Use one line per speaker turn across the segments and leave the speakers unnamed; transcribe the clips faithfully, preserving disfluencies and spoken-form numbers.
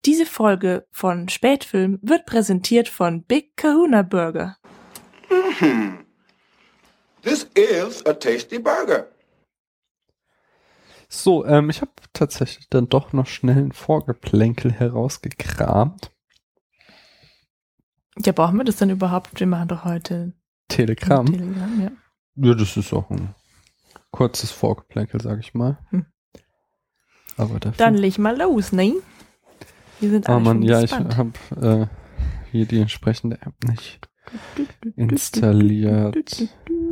Diese Folge von Spätfilm wird präsentiert von Big Kahuna Burger.
Mm-hmm. This is a tasty burger.
So, ähm, ich habe tatsächlich dann doch noch schnell ein Vorgeplänkel herausgekramt.
Ja, brauchen wir das denn überhaupt? Wir machen doch heute
Telegram.
Telegram, ja.
Ja, das ist auch ein kurzes Vorgeplänkel, sag ich mal.
Hm.
Aber dafür...
Dann leg mal los, ne? Wir sind alle
Oh Mann,
schon
ja, ich
gespannt.
habe äh, hier die entsprechende App nicht installiert.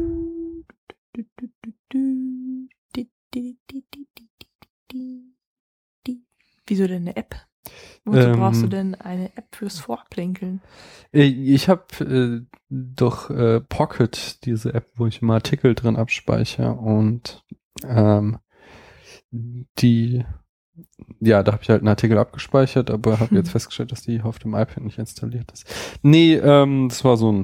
Wieso denn eine App? Wozu
Ähm,
brauchst du denn eine App fürs Vorplänkeln?
Ich habe äh, doch äh, Pocket, diese App, wo ich immer Artikel drin abspeichere und ähm, die, ja, da habe ich halt einen Artikel abgespeichert, aber habe
Hm.
jetzt festgestellt, dass die auf dem iPad nicht installiert ist. Nee, ähm, das war so ein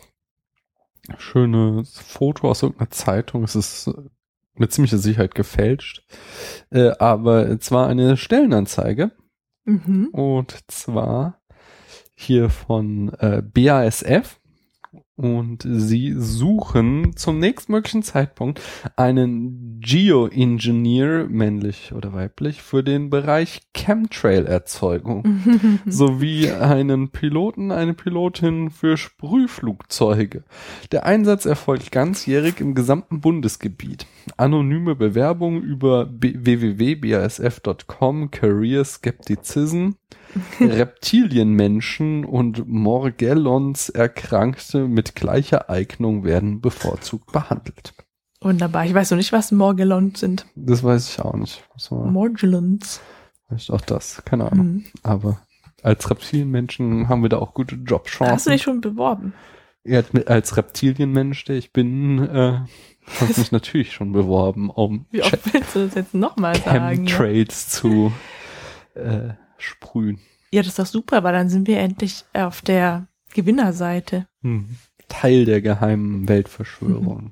schönes Foto aus irgendeiner Zeitung. Es ist mit ziemlicher Sicherheit gefälscht, äh, aber es war eine Stellenanzeige.
Mhm.
Und zwar hier von äh, B A S F und sie suchen zum nächstmöglichen Zeitpunkt einen Geoengineer, männlich oder weiblich, für den Bereich Chemtrail-Erzeugung sowie einen Piloten, eine Pilotin für Sprühflugzeuge. Der Einsatz erfolgt ganzjährig im gesamten Bundesgebiet. Anonyme Bewerbung über w w w punkt b a s f punkt com, Career Skepticism, Reptilienmenschen und Morgellons Erkrankte mit gleicher Eignung werden bevorzugt behandelt.
Wunderbar. Ich weiß noch nicht, was Morgellons sind.
Das weiß ich auch nicht. Das war
Morgellons.
vielleicht auch das, keine Ahnung.
Hm.
Aber als Reptilienmenschen haben wir da auch gute Jobchancen.
Hast du dich schon beworben?
Ja, mit- als Reptilienmensch, der ich bin, äh, habe ich mich natürlich schon beworben, um
Wie oft willst du das jetzt nochmal sagen? Ja?
Chemtrails zu äh, sprühen.
ja, das ist doch super, weil dann sind wir endlich auf der Gewinnerseite.
Hm. Teil der geheimen Weltverschwörung.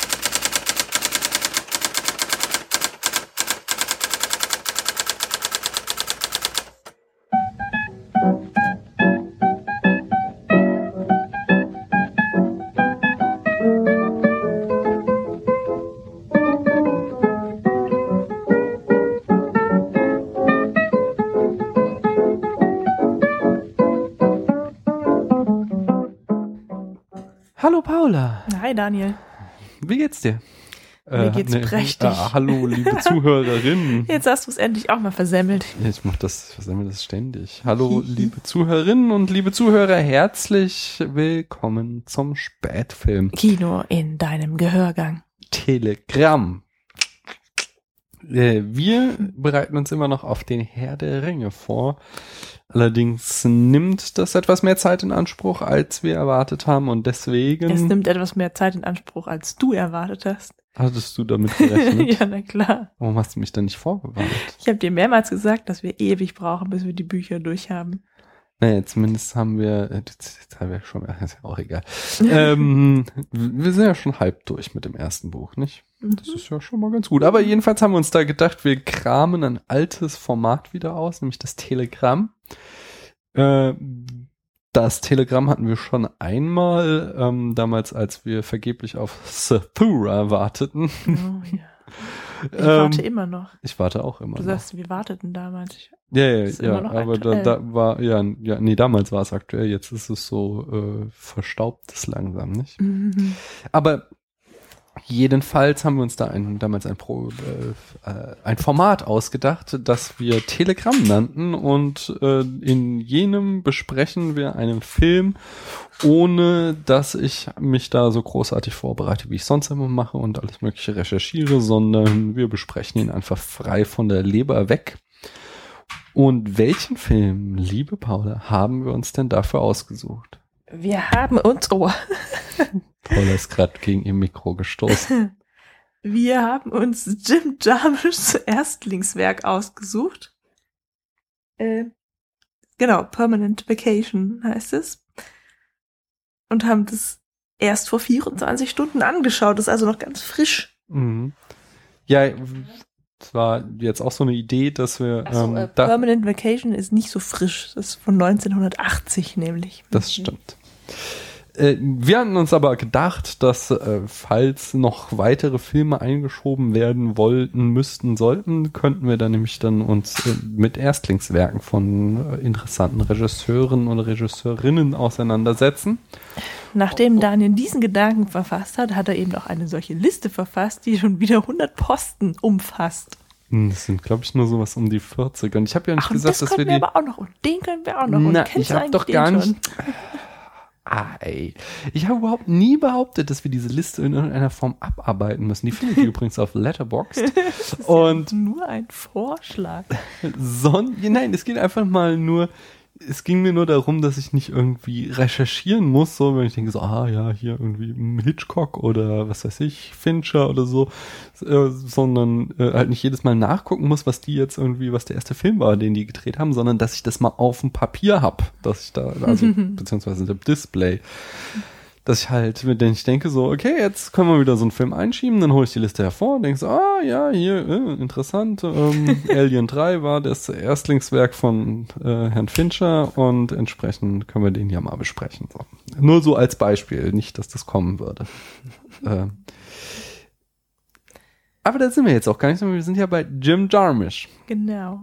Hallo Paula,
Hi Daniel.
wie geht's dir?
Mir geht's prächtig.
Ah, hallo liebe Zuhörerinnen.
Jetzt hast du es endlich auch mal versemmelt.
Ich mach das, versemmel das ständig. Hallo, liebe Zuhörerinnen und liebe Zuhörer, herzlich willkommen zum Spätfilm
Kino in deinem Gehörgang.
Telegramm. Äh, wir bereiten uns immer noch auf den Herr der Ringe vor. Allerdings nimmt das etwas mehr Zeit in Anspruch, als wir erwartet haben und deswegen
Es nimmt etwas mehr Zeit in Anspruch, als du erwartet hast.
hattest du damit gerechnet.
Ja, na klar.
Warum hast du mich dann nicht vorgewarnt?
Ich habe dir mehrmals gesagt, dass wir ewig brauchen, bis wir die Bücher durch haben.
Naja, zumindest haben wir, äh, jetzt, jetzt haben wir schon, ist ja auch egal. ähm, wir sind ja schon halb durch mit dem ersten Buch, nicht? Das ist ja schon mal ganz gut. Aber jedenfalls haben wir uns da gedacht, wir kramen ein altes Format wieder aus, nämlich das Telegramm. Äh, das Telegramm hatten wir schon einmal, ähm, damals, als wir vergeblich auf Zathura warteten.
Oh, ja. Ich
Ähm,
warte immer noch.
Ich warte auch immer
Du
noch.
sagst, wir warteten damals. Ich,
Ja, ja,
ist
ja,
immer noch
aber da,
aktuell.
da war, ja, ja, nee, damals war es aktuell, jetzt ist es so äh, verstaubtes langsam, nicht?
Mhm.
Aber jedenfalls haben wir uns da ein, damals ein, Pro, äh, äh, ein Format ausgedacht, das wir Telegramm nannten und äh, in jenem besprechen wir einen Film, ohne dass ich mich da so großartig vorbereite, wie ich sonst immer mache und alles mögliche recherchiere, sondern wir besprechen ihn einfach frei von der Leber weg. Und welchen Film, liebe Paula, haben wir uns denn dafür ausgesucht?
Wir haben uns, oh,
Paula ist gerade gegen ihr Mikro gestoßen.
wir haben uns Jim Jarmuschs Erstlingswerk ausgesucht. Äh, genau, Permanent Vacation heißt es. Und haben das erst vor vierundzwanzig Stunden angeschaut. Das ist also noch ganz frisch.
Mhm. Ja, Das war jetzt auch so eine Idee, dass wir
Ach so,
ähm,
äh,
da,
Permanent Vacation ist nicht so frisch. Das ist von neunzehnhundertachtzig nämlich.
das stimmt. Äh, wir hatten uns aber gedacht, dass äh, falls noch weitere Filme eingeschoben werden wollten, müssten, sollten, könnten wir dann nämlich dann uns äh, mit Erstlingswerken von äh, interessanten Regisseuren oder Regisseurinnen auseinandersetzen.
Nachdem Daniel diesen Gedanken verfasst hat, hat er eben auch eine solche Liste verfasst, die schon wieder hundert Posten umfasst.
Das sind, glaube ich, nur sowas um die vierzig. Und ich habe ja nicht
Ach, und
gesagt,
das
dass
können
wir
wir
die...
aber auch noch. Und den können wir auch noch. Und
Na,
kennst
ich
du
habe
eigentlich
doch
den
gar nicht...
schon?
Ah, ey. Ich habe überhaupt nie behauptet, dass wir diese Liste in irgendeiner Form abarbeiten müssen. Die findet ihr übrigens auf Letterboxd.
Das ist
Und
ja nur ein Vorschlag.
Son nein, es geht einfach mal nur, es ging mir nur darum, dass ich nicht irgendwie recherchieren muss, so, wenn ich denke so, ah ja, hier irgendwie Hitchcock oder was weiß ich, Fincher oder so, äh, sondern äh, halt nicht jedes Mal nachgucken muss, was die jetzt irgendwie, was der erste Film war, den die gedreht haben, sondern dass ich das mal auf dem Papier hab, dass ich da, also beziehungsweise dem Display, dass ich halt, mit denen ich denke so, okay, jetzt können wir wieder so einen Film einschieben, dann hole ich die Liste hervor und denke so, ah ja, hier, äh, interessant, ähm, Alien drei war das Erstlingswerk von äh, Herrn Fincher und entsprechend können wir den ja mal besprechen. So. Nur so als Beispiel, nicht, dass das kommen würde. äh, aber da sind wir jetzt auch gar nicht, sondern wir sind ja bei Jim Jarmusch.
Genau.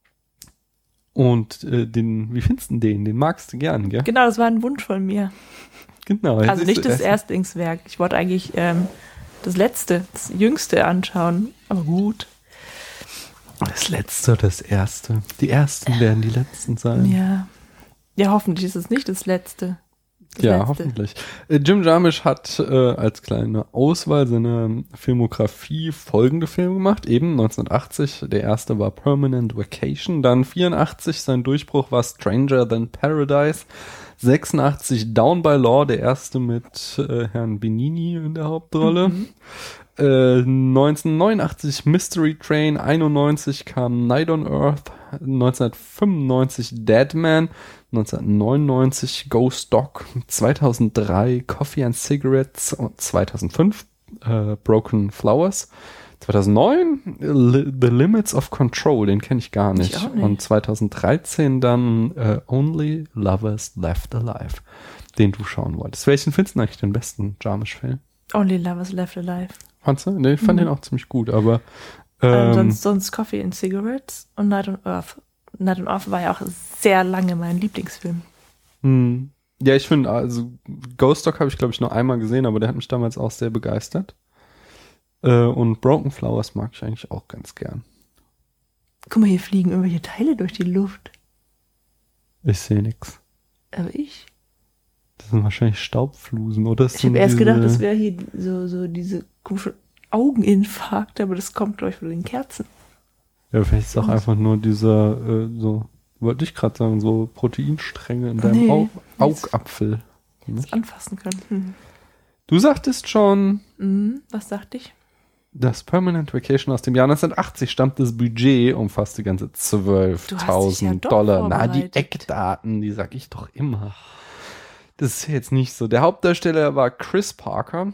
Und äh, den, wie findest du den? Den magst du gern, gell?
Genau, das war ein Wunsch von mir.
Genau.
Also nicht das Erstlingswerk. Ich wollte eigentlich ähm, das letzte, das jüngste anschauen. Aber gut.
Das letzte, das erste. Die ersten werden die letzten sein.
Ja. Ja, hoffentlich ist es nicht das letzte. Das
ja,
letzte.
hoffentlich. Äh, Jim Jarmusch hat äh, als kleine Auswahl seiner Filmografie folgende Filme gemacht. Eben neunzehnhundertachtzig, der erste war Permanent Vacation. Dann vierundachtzig, sein Durchbruch war Stranger Than Paradise. sechsundachtzig Down by Law, der erste mit äh, Herrn Benigni in der Hauptrolle. Mhm. Äh, neunzehnhundertneunundachtzig Mystery Train, einundneunzig kam Night on Earth, neunzehnhundertfünfundneunzig Dead Man, neunzehnhundertneunundneunzig Ghost Dog, zweitausenddrei Coffee and Cigarettes und zweitausendfünf äh, Broken Flowers. zweitausendneun Li- The Limits of Control, den kenne ich gar nicht.
Ich auch nicht.
Und zweitausenddreizehn dann äh, Only Lovers Left Alive, den du schauen wolltest. Welchen findest du eigentlich den besten Jarmusch-Film?
Only Lovers Left Alive.
Fandst du? Nee, ich fand
Mhm.
den auch ziemlich gut, aber
Ähm,
ähm,
sonst, sonst Coffee and Cigarettes und Night on Earth. Night on Earth war ja auch sehr lange mein Lieblingsfilm.
hm. Ja, ich finde, also Ghost Dog habe ich glaube ich nur einmal gesehen, aber der hat mich damals auch sehr begeistert. Äh, und Broken Flowers mag ich eigentlich auch ganz gern.
Guck mal, hier fliegen irgendwelche Teile durch die Luft.
Ich sehe nix.
Aber ich?
Das sind wahrscheinlich Staubflusen, oder? Das
Ich habe
sind
erst
diese-
gedacht, das wäre hier so, so diese komischen Augeninfarkte, aber das kommt, glaube ich, von den Kerzen.
Ja, vielleicht ist auch einfach nur dieser, äh, so, wollte ich gerade sagen, so Proteinstränge in deinem
Nee,
Au-
jetzt-
Augapfel.
Das anfassen können. Hm.
Du sagtest schon,
Mhm, was dachte ich?
das Permanent Vacation aus dem Jahr neunzehnhundertachtzig stammt, das Budget umfasste ganze
Du hast dich ja
zwölftausend
doch
Dollar. Na, die
vorbereitet.
Eckdaten, die sag ich doch immer. Das ist jetzt nicht so. Der Hauptdarsteller war Chris Parker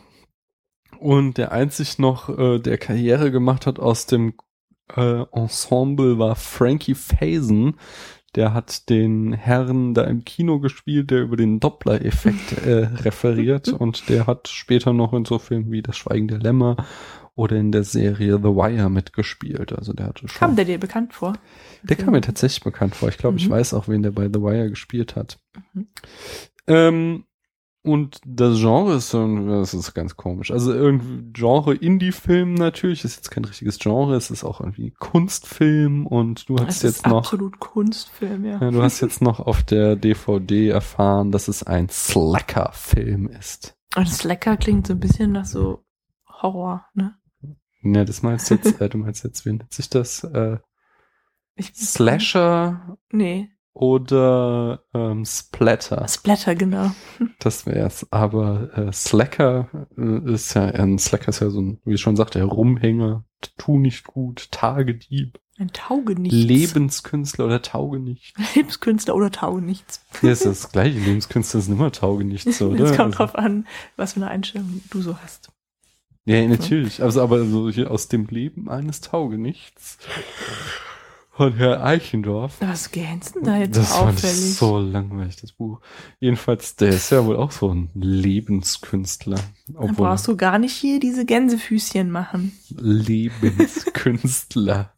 und der einzig noch, äh, der Karriere gemacht hat aus dem äh, Ensemble, war Frankie Faison. Der hat den Herrn da im Kino gespielt, der über den Doppler-Effekt äh, referiert und der hat später noch in so Filmen wie Das Schweigen der Lämmer oder in der Serie The Wire mitgespielt. Also der hatte schon.
Kam der dir bekannt vor?
Der kam mir tatsächlich bekannt vor. Ich glaube, ich
Mhm.
weiß auch, wen der bei The Wire gespielt hat.
Mhm.
Ähm, und das Genre ist, so ein- das ist ganz komisch. Also irgendwie Genre Indie-Film natürlich, ist jetzt kein richtiges Genre, es ist auch irgendwie Kunstfilm und du hast
Es
jetzt
ist
noch,
absolut Kunstfilm, ja.
ja, du hast jetzt noch auf der D V D erfahren, dass es ein Slacker-Film ist.
Und Slacker klingt so ein bisschen nach so Horror, ne?
Ja, das meinst du jetzt, äh, du meinst jetzt, wie nennt sich das? Äh,
Ich,
Slasher
Nee,
oder ähm, Splatter?
Splatter, genau.
Das wär's. Aber äh, Slacker äh, ist ja, ein Slacker ist ja so ein, wie ich schon sagte, Rumhänger, tu nicht gut, Tagedieb,
Ein Taugenichts.
Lebenskünstler oder Taugenicht.
Lebenskünstler oder Taugenichts.
Ja, ist das gleiche. Lebenskünstler sind immer Taugenichts, oder?
Es kommt
Also,
drauf an, was für eine Einstellung du so hast.
Ja, natürlich. Also, aber so hier aus dem Leben eines Taugenichts von Herr Eichendorff.
Was glänzt denn da jetzt
Das fand
auffällig?
ich so langweilig, das Buch. Jedenfalls, der ist ja wohl auch so ein Lebenskünstler.
Dann brauchst du gar nicht hier diese Gänsefüßchen machen.
Lebenskünstler.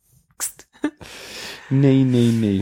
nee, nee, nee.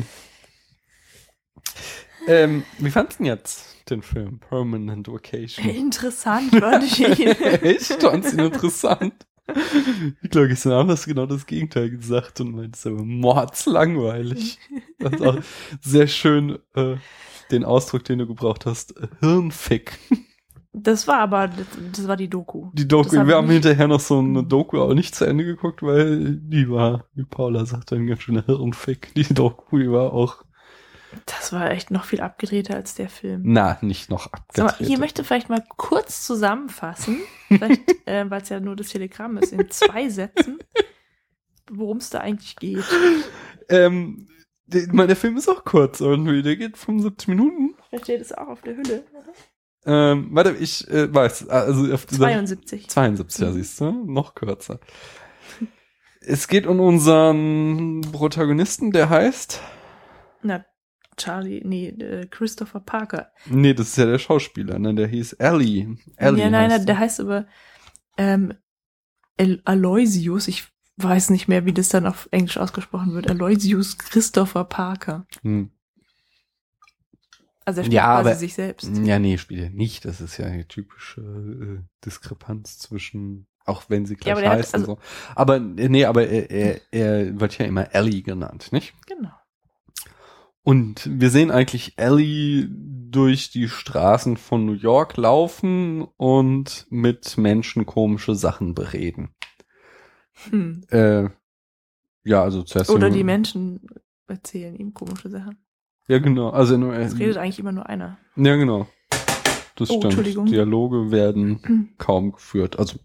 Ähm, wie fandst du denn jetzt den Film Permanent Vacation?
Interessant, fand ich ihn.
Echt? Fandst du ihn interessant? Ich glaube, gestern Abend hast du genau das Gegenteil gesagt und meintest aber mordslangweilig. Das ist auch sehr schön, äh, den Ausdruck, den du gebraucht hast, äh, Hirnfick.
Das war aber, das, das war die Doku.
Die Doku,
Das hab
wir
ich
haben
nicht-
hinterher noch so eine Doku auch nicht zu Ende geguckt, weil die war, wie Paula sagt, ein ganz schöner Hirnfick. Die Doku, die war auch,
Das war echt noch viel abgedrehter als der Film.
na, nicht noch
Sag mal,
abgedreht.
hier möchte vielleicht mal kurz zusammenfassen, vielleicht, äh, weil es ja nur das Telegramm ist, in zwei Sätzen, worum es da eigentlich geht.
Ähm, der, ich meine, der Film ist auch kurz irgendwie, der geht fünfundsiebzig Minuten.
Da steht es auch auf der Hülle.
Ähm, warte, ich äh, weiß, also auf dieser
zweiundsiebzig.
zweiundsiebzig, ja, siehst du, noch kürzer. Es geht um unseren Protagonisten, der heißt,
Na, Charlie, nee, äh, Christopher Parker.
nee, das ist ja der Schauspieler, ne, der hieß Ellie. Ellie
ja, nein,
heißt
der heißt aber ähm, El- Aloysius, ich weiß nicht mehr, wie das dann auf Englisch ausgesprochen wird. Aloysius Christopher Parker.
hm.
Also er spielt
Ja,
quasi
aber-
sich selbst.
Ja, nee, spielt er nicht. Das ist ja eine typische äh, Diskrepanz zwischen, auch wenn sie
Ja,
gleich
aber der hat-
heißen.
also-
so. Aber äh, nee, aber er, er, er wird ja immer Ellie genannt, nicht?
Genau.
Und wir sehen eigentlich Ellie durch die Straßen von New York laufen und mit Menschen komische Sachen bereden.
Hm.
Äh, ja, also zuerst.
Oder die Menschen erzählen ihm komische Sachen.
Ja, genau. Also nur,
Es redet eigentlich immer nur einer.
ja, genau. Das
Oh,
stimmt.
Entschuldigung.
Dialoge werden
Hm.
kaum geführt. Also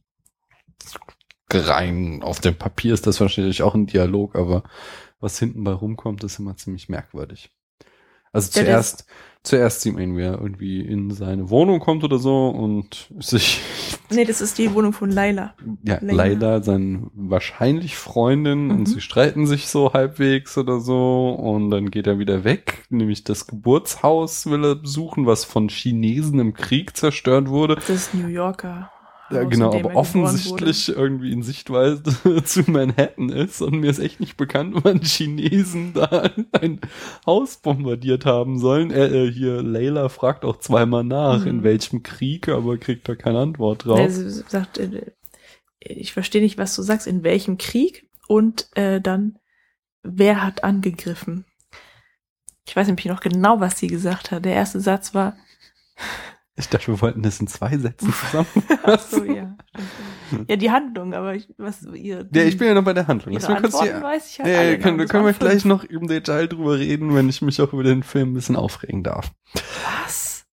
rein auf dem Papier ist das wahrscheinlich auch ein Dialog, aber was hinten bei rumkommt, ist immer ziemlich merkwürdig. Also
Ja,
zuerst, zuerst sieht man, wie er irgendwie in seine Wohnung kommt oder so und sich,
Nee, das ist die Wohnung von Laila.
ja,
Lena.
leider seine wahrscheinlich Freundin
Mhm.
und sie streiten sich so halbwegs oder so und dann geht er wieder weg, nämlich das Geburtshaus will er besuchen, was von Chinesen im Krieg zerstört wurde.
Das ist New Yorker.
Ja,
Haus,
genau,
in dem
aber
er geboren
offensichtlich irgendwie in Sichtweise zu Manhattan ist und mir ist echt nicht bekannt, wann Chinesen da ein Haus bombardiert haben sollen. Er, äh, hier, Layla fragt auch zweimal nach,
Mhm.
in welchem Krieg, aber kriegt da keine Antwort
wurde.
drauf.
Nee, sie sie sagt, äh, ich verstehe nicht, was du sagst, in welchem Krieg und äh, dann, wer hat angegriffen? Ich weiß nämlich noch genau, was sie gesagt hat. Der erste Satz war,
Ich dachte, wir wollten das in zwei Sätzen
ach
zusammenfassen.
so, ja. stimmt. Ja, die Handlung, aber ich, was ihr.
Ja, ich bin ja noch bei der Handlung.
ihre
Lass mal kurz
Antworten
die,
weiß ich halt
ja,
alle
ja, können,
noch.
da
Das
können wir
waren
gleich
fünf.
noch im Detail drüber reden, wenn ich mich auch über den Film ein bisschen aufregen darf.
Was?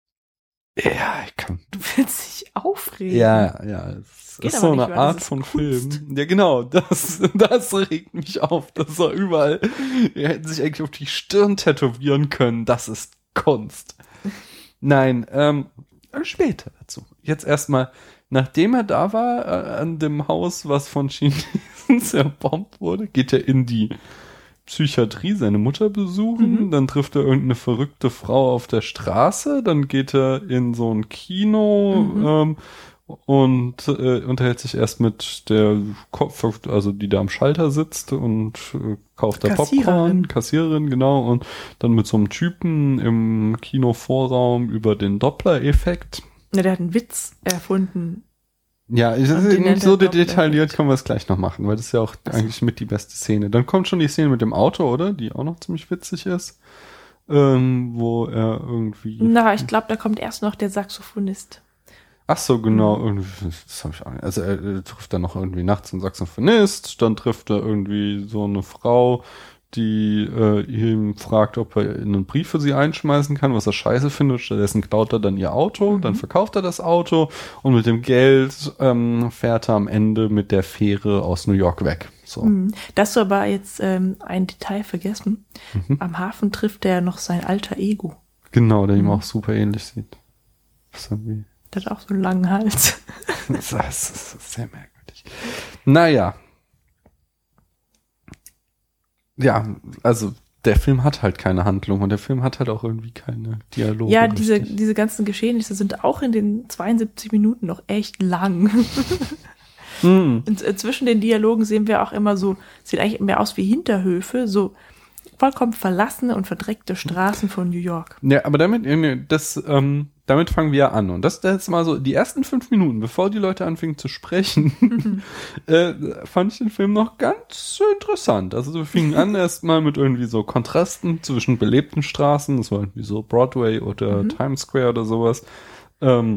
Ja, ich kann.
Du willst dich aufregen?
Ja, ja, es
Geht
ist
aber
so
nicht,
eine
weil das
Art
ist
von
Kunst.
Film. Ja, genau, das, das regt mich auf. Das ist doch überall. Wir hätten sich eigentlich auf die Stirn tätowieren können. Das ist Kunst. Nein, ähm, später dazu. Jetzt erstmal, nachdem er da war, äh, an dem Haus, was von Chinesen zerbombt wurde, geht er in die Psychiatrie seine Mutter besuchen,
Mhm.
dann trifft er irgendeine verrückte Frau auf der Straße, dann geht er in so ein Kino
Mhm.
ähm, und äh, unterhält sich erst mit der Kopf, also die da am Schalter sitzt und äh, kauft da Popcorn,
Kassiererin.
Kassiererin, genau, und dann mit so einem Typen im Kinovorraum über den Doppler-Effekt.
Ja, der hat einen Witz erfunden.
Ja, ich,
Und die nennt
so
er Doppler-
detailliert können wir es gleich noch machen, weil das ist ja auch
Ach so.
eigentlich mit die beste Szene. Dann kommt schon die Szene mit dem Auto, oder? Die auch noch ziemlich witzig ist. Ähm, wo er irgendwie...
Na, ich glaube, da kommt erst noch der Saxophonist.
Ach so, genau.
Mhm.
Irgendwie, das habe ich auch nicht. Also er, er trifft dann noch irgendwie nachts einen Saxophonist, dann trifft er irgendwie so eine Frau, die äh, ihm fragt, ob er einen Brief für sie einschmeißen kann, was er scheiße findet. Stattdessen klaut er dann ihr Auto,
Mhm.
dann verkauft er das Auto und mit dem Geld ähm, fährt er am Ende mit der Fähre aus New York weg. So.
Mhm. Da hast du aber jetzt ähm, ein Detail vergessen.
Mhm.
Am Hafen trifft er noch sein alter Ego.
Genau, der ihm
Mhm.
auch super ähnlich sieht. Das ist irgendwie-
Der hat auch so einen langen Hals.
das, das ist sehr merkwürdig. Naja. Ja, also der Film hat halt keine Handlung und der Film hat halt auch irgendwie keine Dialoge.
Ja, diese,
richtig.
diese ganzen Geschehnisse sind auch in den zweiundsiebzig Minuten noch echt lang.
Mm.
Und äh, zwischen den Dialogen sehen wir auch immer so, sieht eigentlich mehr aus wie Hinterhöfe, so vollkommen verlassene und verdreckte Straßen von New York.
Ja, aber damit, das, ähm, damit fangen wir an. Und das, das ist mal so, die ersten fünf Minuten, bevor die Leute anfingen zu sprechen, äh, fand ich den Film noch ganz interessant. Also wir fingen an erstmal mit irgendwie so Kontrasten zwischen belebten Straßen, das war irgendwie so Broadway oder mhm. Times Square oder sowas. Ähm,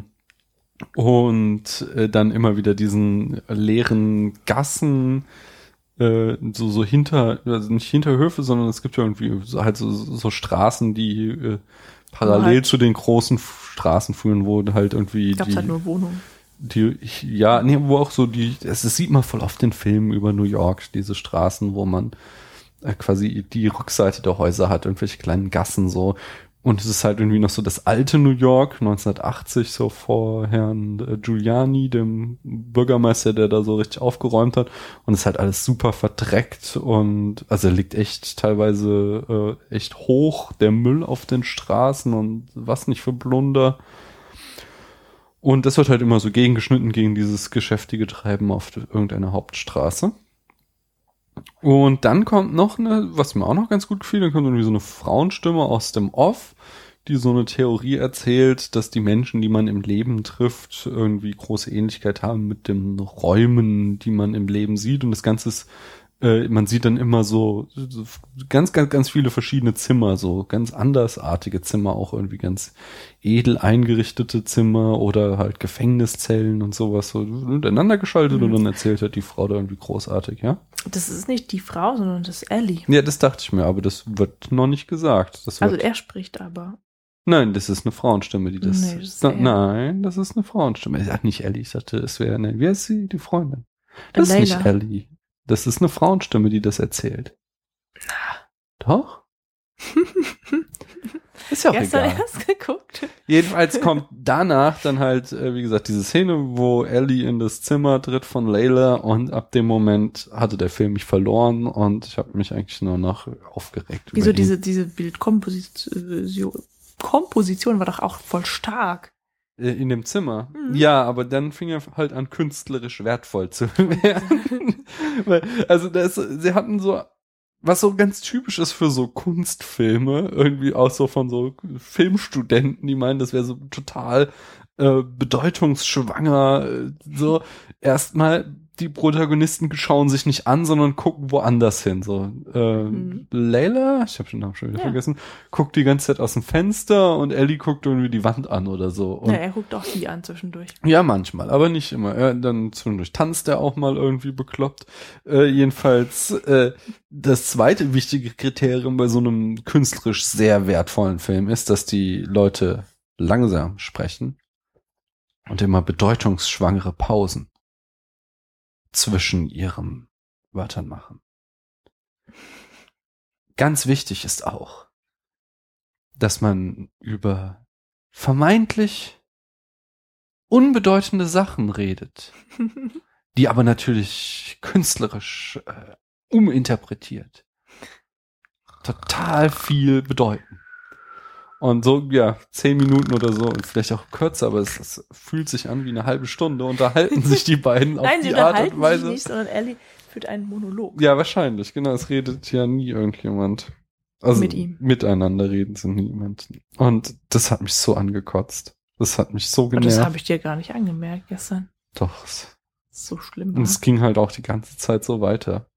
und äh, dann immer wieder diesen leeren Gassen, äh, so so hinter, also nicht Hinterhöfe, sondern es gibt ja irgendwie so, halt so, so Straßen, die äh, parallel halt zu den großen Straßen führen, wo halt irgendwie
gab's
die,
halt nur Wohnungen.
Die, ja, nee, wo auch so die, es, das sieht man voll oft in Filmen über New York, diese Straßen, wo man äh, quasi die Rückseite der Häuser hat, irgendwelche kleinen Gassen so. Und es ist halt irgendwie noch so das alte New York, neunzehnhundertachtzig, so vor Herrn äh, Giuliani, dem Bürgermeister, der da so richtig aufgeräumt hat. Und es ist halt alles super verdreckt und also er liegt echt teilweise äh, echt hoch, der Müll auf den Straßen und was nicht für Blunder. Und das wird halt immer so gegengeschnitten gegen dieses geschäftige Treiben auf irgendeiner Hauptstraße. Und dann kommt noch eine, was mir auch noch ganz gut gefiel, dann kommt irgendwie so eine Frauenstimme aus dem Off, die so eine Theorie erzählt, dass die Menschen, die man im Leben trifft, irgendwie große Ähnlichkeit haben mit den Räumen, die man im Leben sieht. Und das Ganze ist, äh, man sieht dann immer so, so ganz, ganz, ganz viele verschiedene Zimmer, so ganz andersartige Zimmer, auch irgendwie ganz edel eingerichtete Zimmer oder halt Gefängniszellen und sowas so miteinander geschaltet mhm. und dann erzählt halt die Frau da irgendwie großartig, ja?
Das ist nicht die Frau, sondern das ist Ellie.
Ja, das dachte ich mir, aber das wird noch nicht gesagt. Das wird,
also er spricht aber.
Nein, das ist eine Frauenstimme, die das...
Nee, das ist
da, nein, das ist eine Frauenstimme. Ach, nicht Ellie, ich dachte, es wäre eine... Wie heißt sie, die Freundin? Das
Layla.
ist nicht Ellie. Das ist eine Frauenstimme, die das erzählt. Doch? Ist ja auch
Gestern
egal.
erst geguckt.
Jedenfalls kommt danach dann halt, äh, wie gesagt, diese Szene, wo Ellie in das Zimmer tritt von Layla und ab dem Moment hatte der Film mich verloren und ich habe mich eigentlich nur noch aufgeregt.
Wieso diese, diese Bildkomposition Komposition war doch auch voll stark.
In dem Zimmer.
Mhm.
Ja, aber dann fing er halt an, künstlerisch wertvoll zu werden. Weil, also das, sie hatten so, was so ganz typisch ist für so Kunstfilme, irgendwie auch so von so Filmstudenten, die meinen, das wäre so total äh, bedeutungsschwanger. Äh, so erstmal die Protagonisten schauen sich nicht an, sondern gucken woanders hin. So äh, mhm. Layla, ich habe den Namen schon wieder ja. vergessen, guckt die ganze Zeit aus dem Fenster und Ellie guckt irgendwie die Wand an oder so. Und
ja, er guckt auch sie an zwischendurch.
Ja, manchmal, aber nicht immer. Er, dann zwischendurch tanzt er auch mal irgendwie bekloppt. Äh, jedenfalls äh, das zweite wichtige Kriterium bei so einem künstlerisch sehr wertvollen Film ist, dass die Leute langsam sprechen und immer bedeutungsschwangere Pausen zwischen ihren Wörtern machen. Ganz wichtig ist auch, dass man über vermeintlich unbedeutende Sachen redet, die aber natürlich künstlerisch äh, uminterpretiert total viel bedeuten. Und so, ja, zehn Minuten oder so, vielleicht auch kürzer, aber es, es fühlt sich an wie eine halbe Stunde, unterhalten sich die beiden auf
Nein,
die
sie
Art
unterhalten
und Weise.
sich nicht, sondern Ellie führt einen Monolog.
Ja, wahrscheinlich, genau, es redet ja nie irgendjemand. Also
Mit ihm.
Miteinander reden sie niemand. Und das hat mich so angekotzt. Das hat mich so genervt.
Das habe ich dir gar nicht angemerkt gestern.
Doch. Es,
so schlimm.
Und es ging halt auch die ganze Zeit so weiter.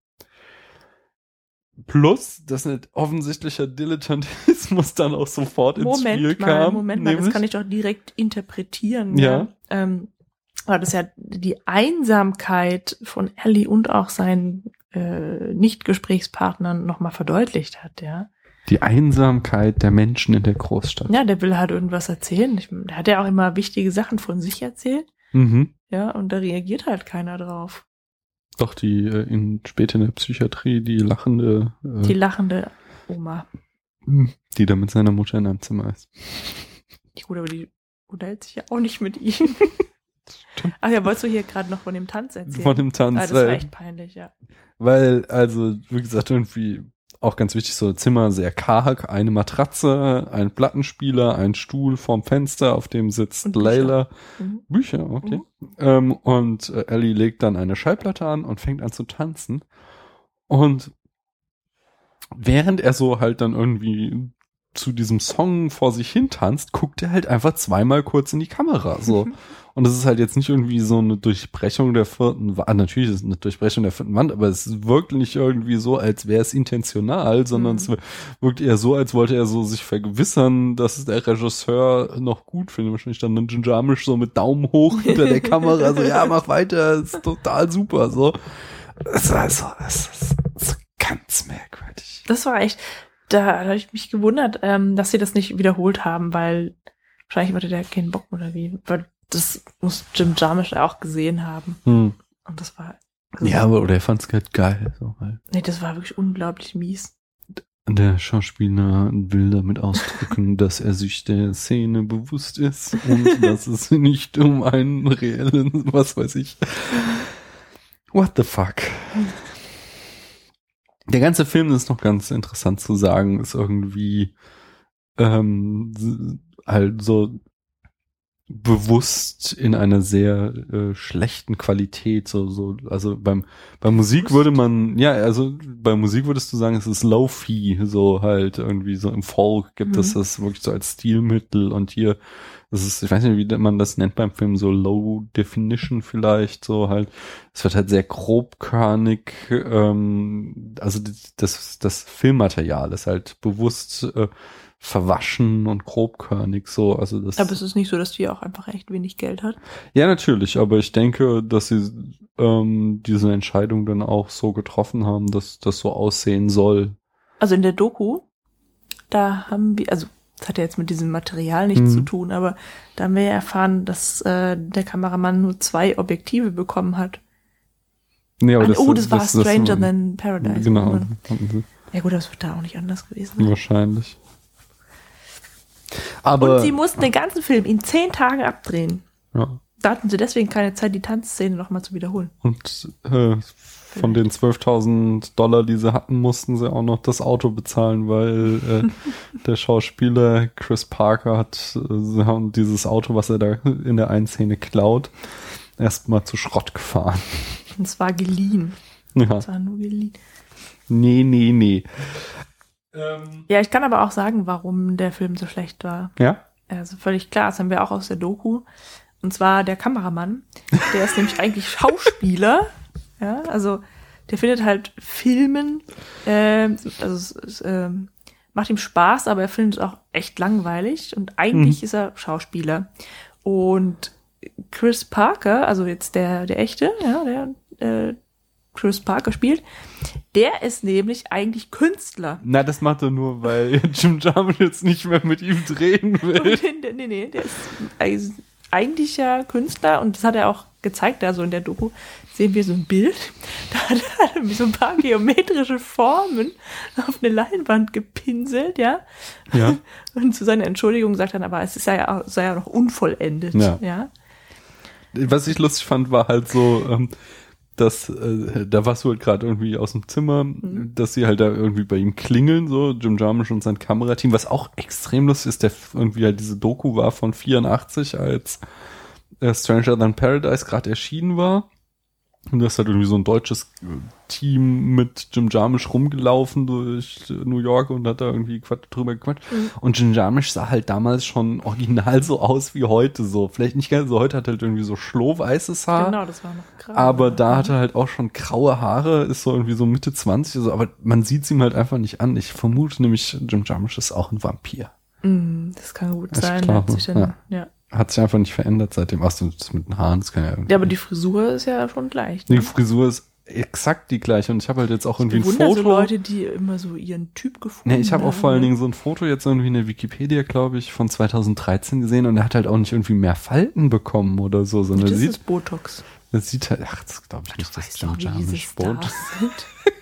Plus, dass ein offensichtlicher Dilettantismus dann auch sofort
Moment
ins Spiel
mal,
kam.
Moment mal, das kann ich doch direkt interpretieren.
Ja.
ja. Ähm, weil das ja die Einsamkeit von Ellie und auch seinen äh, Nicht-Gesprächspartnern nochmal verdeutlicht hat, ja.
Die Einsamkeit der Menschen in der Großstadt.
Ja, der will halt irgendwas erzählen. Ich, der hat ja auch immer wichtige Sachen von sich erzählt.
Mhm.
Ja, und da reagiert halt keiner drauf.
Doch, die äh, in später in der Psychiatrie, die lachende äh,
Die lachende Oma.
Die da mit seiner Mutter in einem Zimmer ist.
Gut, aber die unterhält sich ja auch nicht mit ihm. Ach ja, wolltest du hier gerade noch von dem Tanz erzählen?
Von dem Tanz.
Ah, das war
weil-
echt peinlich, ja.
Weil, also, wie gesagt, irgendwie auch ganz wichtig, so Zimmer sehr karg, eine Matratze, ein Plattenspieler, ein Stuhl vorm Fenster, auf dem sitzt
Und Bücher.
Layla.
Mhm.
Bücher, okay. Ähm, und äh, Ellie legt dann eine Schallplatte an und fängt an zu tanzen. Und während er so halt dann irgendwie zu diesem Song vor sich hin tanzt, guckt er halt einfach zweimal kurz in die Kamera, so. Und das ist halt jetzt nicht irgendwie so eine Durchbrechung der vierten Wand. Natürlich ist es eine Durchbrechung der vierten Wand, aber es wirkt nicht irgendwie so, als wäre es intentional, sondern
Mhm.
es wirkt eher so, als wollte er so sich vergewissern, dass es der Regisseur noch gut findet. Wahrscheinlich dann ein Gingermisch so mit Daumen hoch hinter der Kamera, so, ja, mach weiter, ist total super, so. Es war so, es ist, es ist ganz merkwürdig.
Das war echt, da habe ich mich gewundert, ähm, dass sie das nicht wiederholt haben, weil wahrscheinlich hatte der keinen Bock oder wie. Weil das muss Jim Jarmusch auch gesehen haben.
Hm.
Und das war,
Ja, aber oder er fand's halt geil, so halt.
nee, das war wirklich unglaublich mies.
Der Schauspieler will damit ausdrücken, dass er sich der Szene bewusst ist und dass es nicht um einen reellen, was weiß ich. What the fuck? Der ganze Film, das ist noch ganz interessant zu sagen, ist irgendwie ähm, halt so bewusst in einer sehr äh, schlechten Qualität, so so also beim bei Musik würde man ja also bei Musik würdest du sagen, es ist Lo-Fi, so halt irgendwie so im Folk gibt
Mhm.
es das wirklich so als Stilmittel und hier das ist, ich weiß nicht, wie man das nennt beim Film, so Low Definition vielleicht, so halt, es wird halt sehr grobkörnig, ähm, also das, das Filmmaterial ist halt bewusst äh, verwaschen und grobkörnig, so, also das.
Aber es ist nicht so, dass die auch einfach echt wenig Geld hat.
Ja, natürlich, aber ich denke, dass sie ähm, diese Entscheidung dann auch so getroffen haben, dass das so aussehen soll.
Also in der Doku, da haben wir, also das hat ja jetzt mit diesem Material nichts
Mhm.
zu tun, aber da haben wir ja erfahren, dass äh, der Kameramann nur zwei Objektive bekommen hat.
Nee, aber
An,
das,
oh, das, war
das,
Stranger
das,
Than Paradise.
Genau.
Ja gut, das wird da auch nicht anders gewesen sein.
Wahrscheinlich. Aber
Und sie mussten den ganzen Film in zehn Tagen abdrehen.
ja.
Da hatten sie deswegen keine Zeit, die Tanzszene nochmal zu wiederholen.
Und äh, von den zwölftausend Dollar, die sie hatten, mussten sie auch noch das Auto bezahlen, weil äh, der Schauspieler Chris Parker hat äh, sie haben dieses Auto, was er da in der einen Szene klaut, erstmal zu Schrott gefahren.
Und es war geliehen.
Ja.
Es war nur geliehen.
Nee, nee, nee. Ähm,
Ja, ich kann aber auch sagen, warum der Film so schlecht war.
ja?
Also völlig klar, das haben wir auch aus der Doku. Und zwar der Kameramann, der ist nämlich eigentlich Schauspieler. Ja, also der findet halt Filmen, äh, also es, es äh, macht ihm Spaß, aber er findet es auch echt langweilig. Und eigentlich
Mhm.
ist er Schauspieler. Und Chris Parker, also jetzt der der echte, ja, der äh, Chris Parker spielt, der ist nämlich eigentlich Künstler.
Na, das macht er nur, weil Jim Jarmusch jetzt nicht mehr mit ihm drehen will.
Und in der, nee, nee, der ist also eigentlicher Künstler und das hat er auch gezeigt, da so in der Doku, sehen wir so ein Bild, da hat er so ein paar geometrische Formen auf eine Leinwand gepinselt, ja.
Ja.
Und zu seiner Entschuldigung sagt dann aber, es ist ja, sei ja noch unvollendet,
Ja.
ja.
Was ich lustig fand, war halt so, ähm, dass, äh, da warst du halt gerade irgendwie aus dem Zimmer,
Mhm.
dass sie halt da irgendwie bei ihm klingeln, so, Jim Jarmusch und sein Kamerateam, was auch extrem lustig ist, der f- irgendwie halt diese Doku war von vierundachtzig, als äh, Stranger Than Paradise gerade erschienen war. Und da ist halt irgendwie so ein deutsches äh, Team mit Jim Jarmusch rumgelaufen durch äh, New York und hat da irgendwie Quatsch drüber gequatscht.
Mhm.
Und Jim Jarmusch sah halt damals schon original so aus wie heute so. Vielleicht nicht ganz so, heute hat er halt irgendwie so schlohweißes Haar.
Genau, das war noch krass.
Aber da hat er halt auch schon graue Haare, ist so irgendwie so Mitte zwanzig, so, aber man sieht es ihm halt einfach nicht an. Ich vermute nämlich, Jim Jarmusch ist auch ein Vampir.
Mhm, das kann gut
Ist
sein.
klar,
der hat sich dann,
ja.
ja.
Hat sich einfach nicht verändert seitdem. Ach so, das mit den Haaren, das kann ja irgendwie.
ja, aber die Frisur ist ja schon gleich.
Die
Ne?
Frisur ist exakt die gleiche und ich habe halt jetzt auch irgendwie ein
Bewundere
Foto.
so Leute, die immer so ihren Typ gefunden
Nee, ich habe auch vor allen
haben.
Dingen so ein Foto jetzt irgendwie in der Wikipedia, glaube ich, von zweitausenddreizehn gesehen und er hat halt auch nicht irgendwie mehr Falten bekommen oder so, sondern
Das
sieht,
ist Botox.
das sieht halt, ach, das glaube ich nicht,
Du
dass
weißt
Jim
doch, wie diese
Jarmusch Botox.
Stars sind.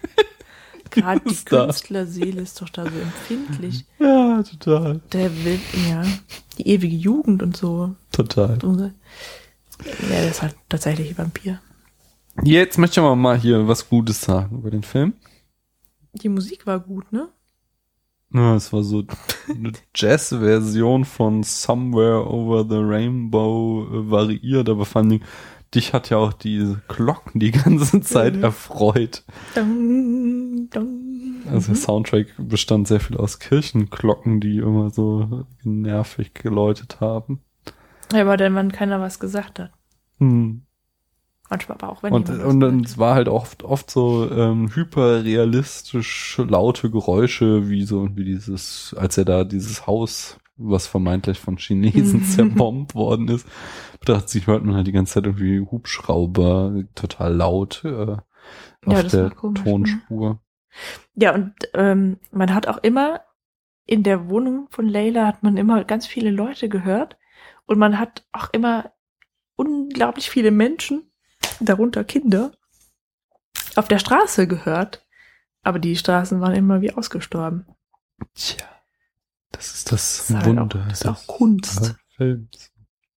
Gerade die
Star.
Künstlerseele ist doch da so empfindlich.
Ja, total.
Der will, ja, die ewige Jugend und so.
Total.
Ja, der ist halt tatsächlich ein Vampir.
Jetzt möchte ich aber mal hier was Gutes sagen über den Film.
Die Musik war gut, ne?
Ja, es war so eine Jazz-Version von Somewhere Over the Rainbow äh, variiert, aber vor allem dich hat ja auch diese Glocken die ganze Zeit
Mhm.
erfreut.
Dong, dong.
Also der Soundtrack bestand sehr viel aus Kirchenglocken, die immer so nervig geläutet haben.
Ja, aber dann, wenn keiner was gesagt hat.
Hm.
Manchmal aber auch, wenn
Und,
jemand was
und dann
gesagt
es war halt oft, oft so ähm, hyperrealistisch laute Geräusche, wie so wie dieses, als er da dieses Haus, was vermeintlich von Chinesen
Mhm.
zerbombt worden ist, betrachtet sich hört man halt die ganze Zeit irgendwie Hubschrauber total laut äh, auf
Ja, das
der
war komisch,
Tonspur.
Ja, und ähm, man hat auch immer in der Wohnung von Layla hat man immer ganz viele Leute gehört und man hat auch immer unglaublich viele Menschen, darunter Kinder, auf der Straße gehört. Aber die Straßen waren immer wie ausgestorben.
Tja, das ist das,
Das ist halt
Wunder
auch- das ist auch
des
Kunst.
Films.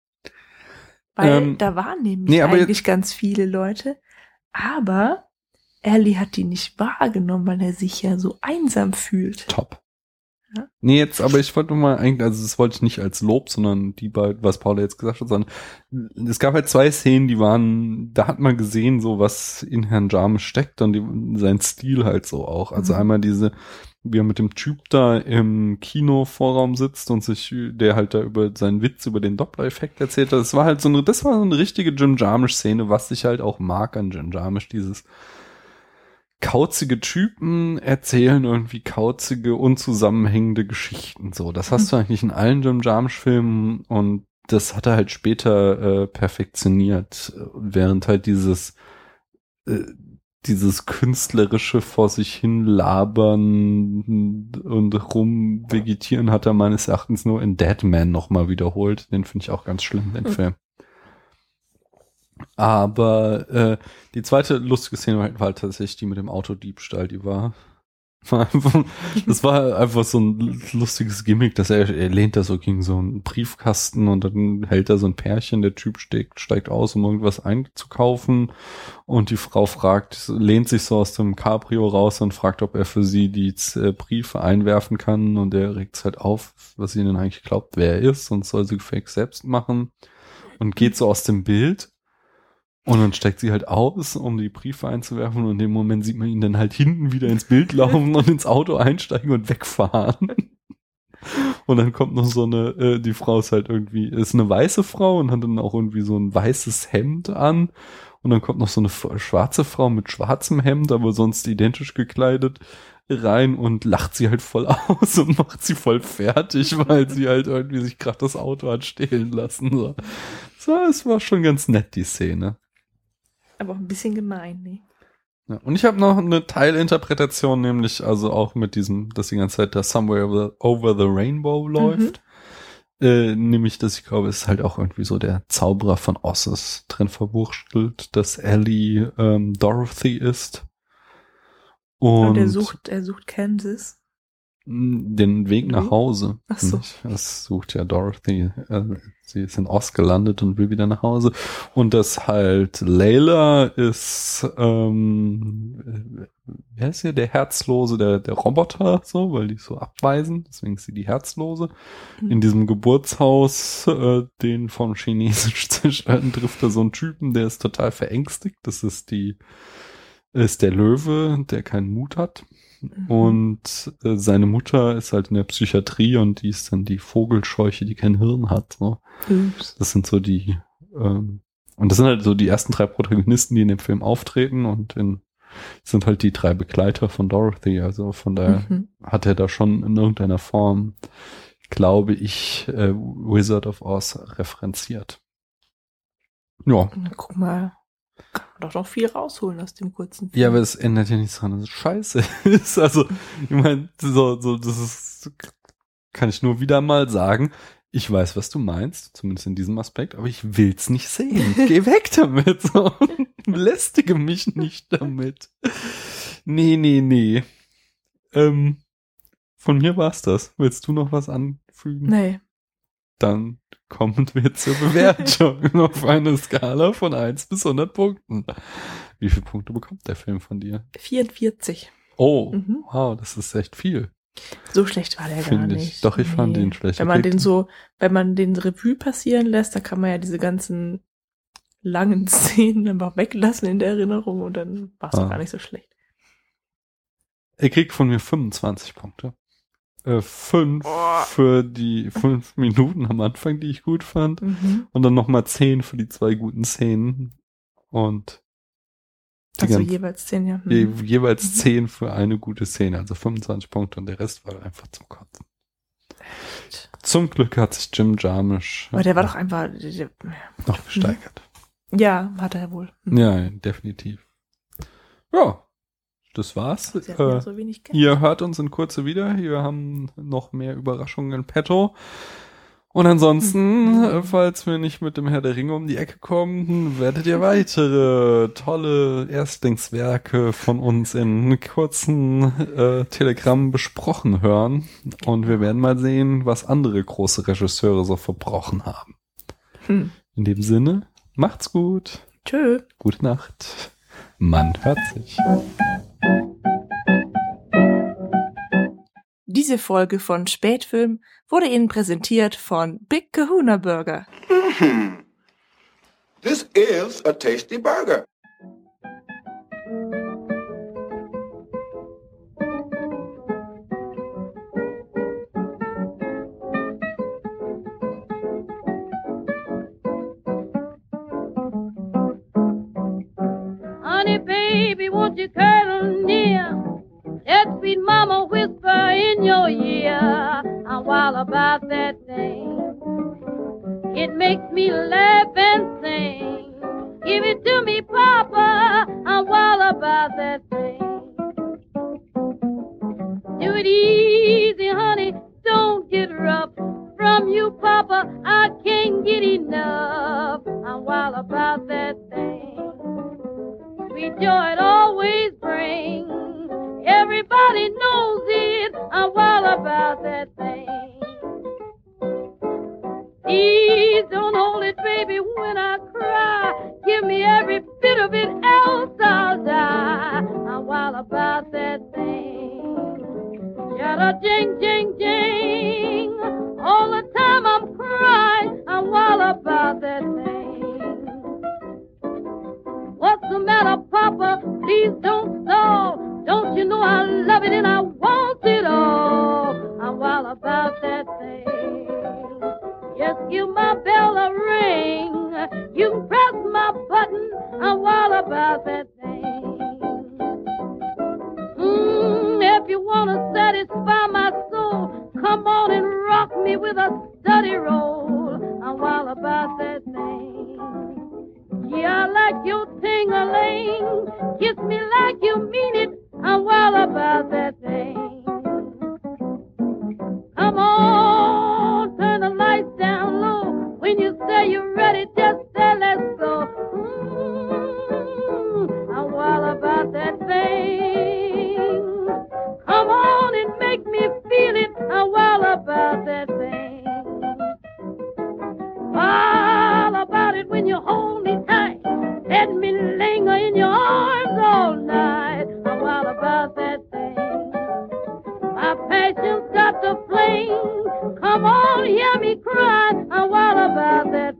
Weil
Ähm,
da waren nämlich
nee, aber
eigentlich ganz viele Leute, aber Ellie hat die nicht wahrgenommen, weil er sich ja so einsam fühlt.
Top.
Ja.
Nee, jetzt, aber ich wollte nur mal eigentlich, also das wollte ich nicht als Lob, sondern die beiden, was Paula jetzt gesagt hat, sondern es gab halt zwei Szenen, die waren, da hat man gesehen, so was in Herrn Jarmusch steckt und die, sein Stil halt so auch. Also
Mhm.
einmal diese, wie er mit dem Typ da im Kinovorraum sitzt und sich, der halt da über seinen Witz über den Doppler-Effekt erzählt hat. Das war halt so eine, das war so eine richtige Jim Jarmusch-Szene, was ich halt auch mag an Jim Jarmusch, dieses kauzige Typen erzählen irgendwie kauzige, unzusammenhängende Geschichten. So, das hast du eigentlich in allen Jim Jarmusch-Filmen und das hat er halt später äh, perfektioniert, während halt dieses äh, dieses künstlerische vor sich hin labern und rumvegetieren hat er meines Erachtens nur in Deadman nochmal wiederholt. Den finde ich auch ganz schlimm, den
Mhm.
Film. Aber äh, die zweite lustige Szene war halt tatsächlich die mit dem Autodiebstahl, die war, war einfach, das war einfach so ein lustiges Gimmick, dass er, er lehnt da so gegen so einen Briefkasten und dann hält da so ein Pärchen, der Typ steigt, steigt aus, um irgendwas einzukaufen und die Frau fragt, lehnt sich so aus dem Cabrio raus und fragt, ob er für sie die äh, Briefe einwerfen kann und er regt es halt auf, was sie denn eigentlich glaubt, wer er ist und soll sie fake selbst machen und geht so aus dem Bild. Und dann steigt sie halt aus, um die Briefe einzuwerfen und in dem Moment sieht man ihn dann halt hinten wieder ins Bild laufen und ins Auto einsteigen und wegfahren. Und dann kommt noch so eine, äh, die Frau ist halt irgendwie, ist eine weiße Frau und hat dann auch irgendwie so ein weißes Hemd an. Und dann kommt noch so eine schwarze Frau mit schwarzem Hemd, aber sonst identisch gekleidet rein und lacht sie halt voll aus und macht sie voll fertig, weil sie halt irgendwie sich gerade das Auto hat stehlen lassen. So, so, es war schon ganz nett, die Szene.
Aber auch ein bisschen gemein, ne?
Ja, und ich habe noch eine Teilinterpretation, nämlich also auch mit diesem, dass die ganze Zeit da Somewhere over the, over the Rainbow läuft. Mhm. Äh, nämlich, dass ich glaube, es ist halt auch irgendwie so der Zauberer von Oz ist drin verwurschtelt, dass Ellie ähm, Dorothy ist. Und,
Und er sucht, er sucht Kansas.
Den Weg nach Hause.
Ach so.
Das sucht ja Dorothy. Äh, sie ist in Oz gelandet und will wieder nach Hause. Und das halt Layla ist, ähm, wer ist hier der Herzlose, der, der Roboter, so, weil die so abweisen. Deswegen ist sie die Herzlose. Mhm. In diesem Geburtshaus, äh, den vom Chinesisch zerstörten, trifft er so einen Typen, der ist total verängstigt. Das ist die, ist der Löwe, der keinen Mut hat. Mhm. Und äh, seine Mutter ist halt in der Psychiatrie und die ist dann die Vogelscheuche, die kein Hirn hat. So.
Ups.
Das sind so die, ähm, und das sind halt so die ersten drei Protagonisten, die in dem Film auftreten und in, sind halt die drei Begleiter von Dorothy. Also von daher mhm. hat er da schon in irgendeiner Form, glaube ich, äh, Wizard of Oz referenziert. Ja.
Na, guck mal. Kann man doch noch viel rausholen aus dem kurzen Film.
Ja, aber es ändert ja nichts dran, dass es scheiße ist. Also, ich meine, so, so, das ist, kann ich nur wieder mal sagen, ich weiß, was du meinst, zumindest in diesem Aspekt, aber ich will's nicht sehen. Geh weg damit. So. Belästige mich nicht damit. Nee, nee, nee. Ähm, von mir war's das. Willst du noch was anfügen?
Nee.
dann kommen wir zur Bewertung auf einer Skala von eins bis hundert Punkten. Wie viele Punkte bekommt der Film von dir?
vierundvierzig.
Oh,
Mhm.
wow, das ist echt viel.
So schlecht war der gar
Finde ich.
nicht.
Doch, ich fand ihn schlecht.
Wenn man
Okay.
den so, wenn man den Revue passieren lässt, dann kann man ja diese ganzen langen Szenen einfach weglassen in der Erinnerung und dann war es
Ah.
auch gar nicht so schlecht.
Er kriegt von mir fünfundzwanzig Punkte. Äh, fünf
Oh.
für die fünf Minuten am Anfang, die ich gut fand.
Mhm.
Und dann nochmal zehn für die zwei guten Szenen. Und die
Also
ganzen-
jeweils zehn, ja. Mhm.
je, jeweils
Mhm.
zehn für eine gute Szene. Also fünfundzwanzig Punkte und der Rest war einfach zum Kotzen. Zum Glück hat sich Jim Jarmusch
Aber der war doch einfach, der, der,
noch gesteigert.
ja, hat er wohl. Mhm.
Ja, definitiv. Ja, das war's.
Sie hatten ja
Äh,
so wenig Geld.
Ihr hört uns in Kurze wieder. Wir haben noch mehr Überraschungen in petto. Und ansonsten,
Mhm.
äh, falls wir nicht mit dem Herr der Ringe um die Ecke kommen, werdet ihr weitere tolle Erstlingswerke von uns in kurzen äh, Telegramm besprochen hören. Und wir werden mal sehen, was andere große Regisseure so verbrochen haben.
Hm.
In dem Sinne, macht's gut.
Tschö.
Gute Nacht. Man hört sich.
Diese Folge von Spätfilm wurde Ihnen präsentiert von Big Kahuna Burger.
Hmm. This is a tasty burger.
Honey, baby, won't you cuddle near? Let sweet mama whisper in your ear a while about that thing. It makes me laugh and sing. Give it to me, Papa, a while about that thing. Do it easy, honey, don't get rough. From you, Papa, I can't get enough a while about that thing. Sweet joy it always brings. Everybody knows it. I'm wild about that thing. Please don't hold it, baby, when I cry. Give me every bit of it, else I'll die. I'm wild about that thing. Yada jing, jing, jing. All the time I'm crying. I'm wild about that thing. What's the matter, Papa? Please don't stall. Don't you know I love it and I want it all? I'm wild about that thing. Yes, give my bell a ring. You can press my button. I'm wild about that thing. Mm, if you want to satisfy my soul, come on and rock me with a study roll. I'm wild about that thing. Yeah, I like your ting-a-ling. Kiss me like you mean it. I'm wild about that thing. Come on, turn the lights down low. When you say you're ready, just say let's go. Mm, I'm wild about that thing. Come on and make me feel it. I'm wild about that thing. Wild about it when you hold me tight. Let me linger in your arms all night. I'm wild about that thing. My passion's got the flame. Come on, hear me cry. I'm wild about that